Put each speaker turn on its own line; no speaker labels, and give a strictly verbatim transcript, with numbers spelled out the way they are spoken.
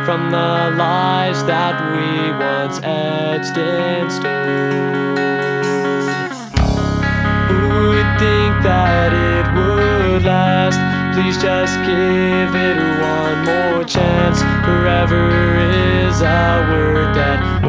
from the lies that we once etched in stone. Who would think that it would last? Please just give it one more chance. Forever is a word that